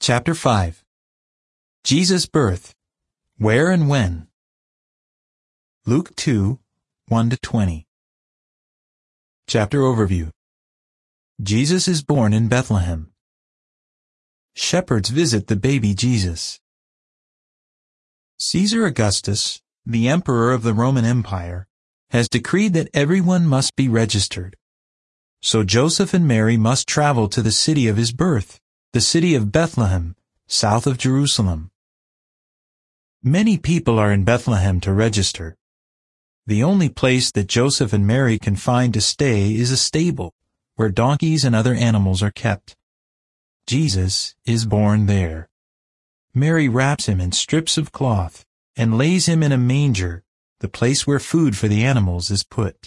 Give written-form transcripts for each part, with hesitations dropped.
Chapter 5. Jesus' birth. Where and when? Luke 2, 1-20. Chapter overview. Jesus is born in Bethlehem. Shepherds visit the baby Jesus. Caesar Augustus, the emperor of the Roman Empire, has decreed that everyone must be registered. So Joseph and Mary must travel to the city of his birth, the city of Bethlehem, south of Jerusalem. Many people are in Bethlehem to register. The only place that Joseph and Mary can find to stay is a stable, where donkeys and other animals are kept. Jesus is born there. Mary wraps him in strips of cloth and lays him in a manger, the place where food for the animals is put.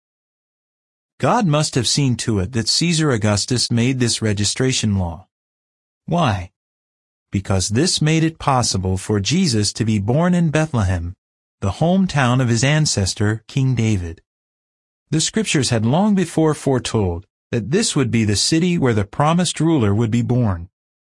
God must have seen to it that Caesar Augustus made this registration law. Why? Because this made it possible for Jesus to be born in Bethlehem, the hometown of his ancestor, King David. The scriptures had long before foretold that this would be the city where the promised ruler would be born.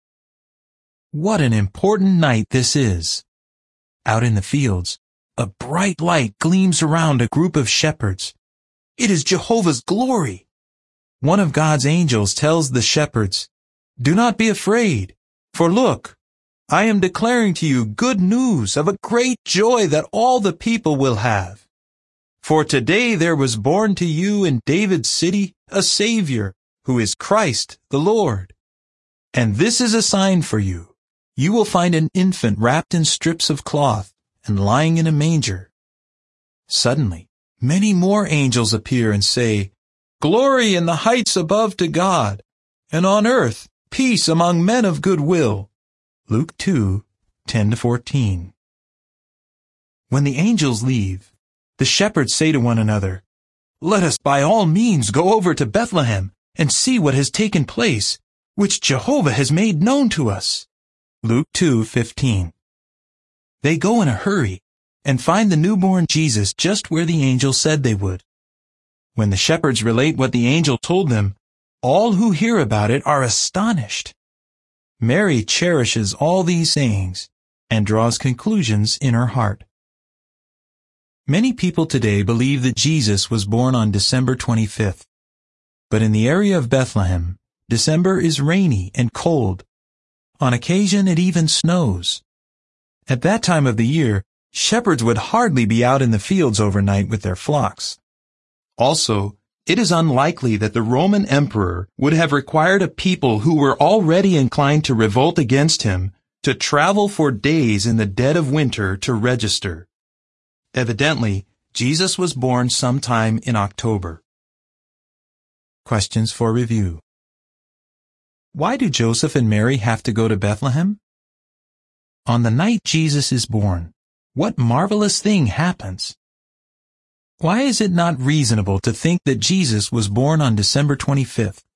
What an important night this is! Out in the fields, a bright light gleams around a group of shepherds. It is Jehovah's glory. One of God's angels tells the shepherds, "Do not be afraid, for look, I am declaring to you good news of a great joy that all the people will have. For today there was born to you in David's city a Savior, who is Christ the Lord. And this is a sign for you. You will find an infant wrapped in strips of cloth and lying in a manger." Suddenly, many more angels appear and say, "Glory in the heights above to God, and on earth peace among men of good will." Luke 2, 10-14. When the angels leave, the shepherds say to one another, "Let us by all means go over to Bethlehem and see what has taken place, which Jehovah has made known to us." Luke 2:15. They go in a hurry and find the newborn Jesus just where the angel said they would. When the shepherds relate what the angel told them, all who hear about it are astonished. Mary cherishes all these sayings and draws conclusions in her heart. Many people today believe that Jesus was born on December 25th. But in the area of Bethlehem, December is rainy and cold. On occasion, it even snows. At that time of the year, shepherds would hardly be out in the fields overnight with their flocks. Also, it is unlikely that the Roman emperor would have required a people who were already inclined to revolt against him to travel for days in the dead of winter to register. Evidently, Jesus was born sometime in October. Questions for review. Why do Joseph and Mary have to go to Bethlehem? On the night Jesus is born, what marvelous thing happens? Why is it not reasonable to think that Jesus was born on December 25th?